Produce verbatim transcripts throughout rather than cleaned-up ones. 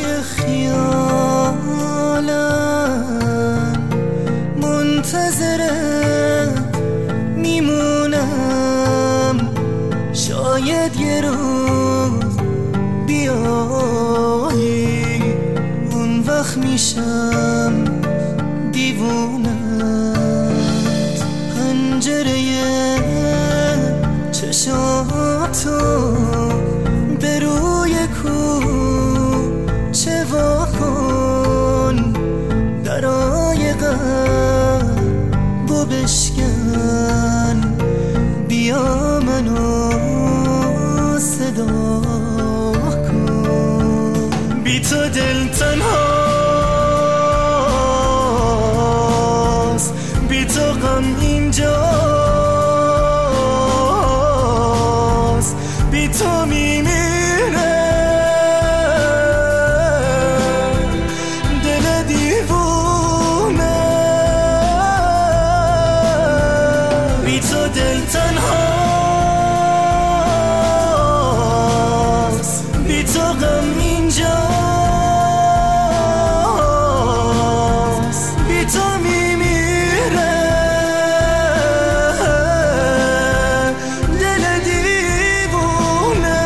خیالم منتظرت میمونم، شاید یه روز بیایی، اون وقت میشم دیوونت. پنجره چشاتو به روی کوچه وا کن، درای قلبو بشکن، بیا منو صدا کن. بی تو دل تنهاست، بی تو غم اینجاست، بی تو میمیره دل دیوونه. بی تو دل تنهاست، بی تو غم اینجاست، بی تو میمیره دل دیوونه.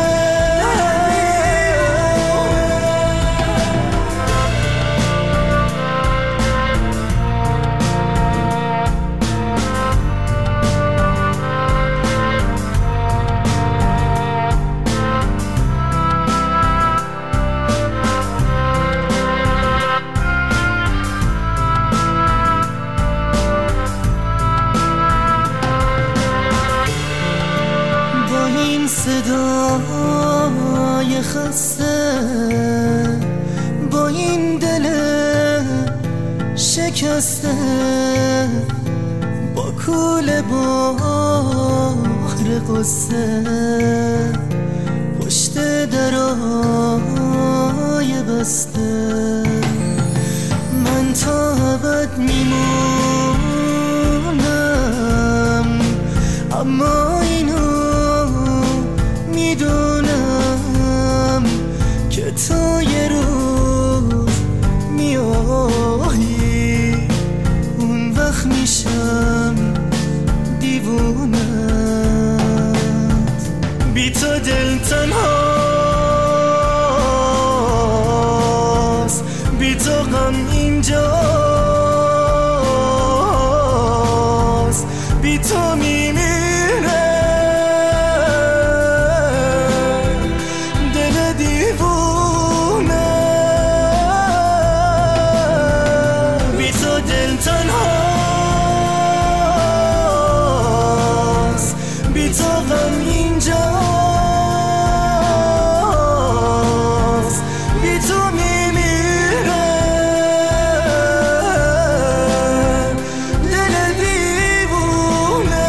صدای خسته با این دل شکسته، با کوله بار قصه پشت درای بسته، من تا ابد میمونم، اما اینو میدونم که تو یه روز میایی، اون وقت میشم دیوونت. بی تو دل تنهاست، بی تو غم اینجاست، بی تو میمیره تنهاست، بی تو غم اینجاست، بی تو میمیره دل دیوونه.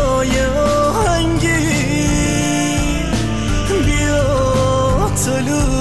Solo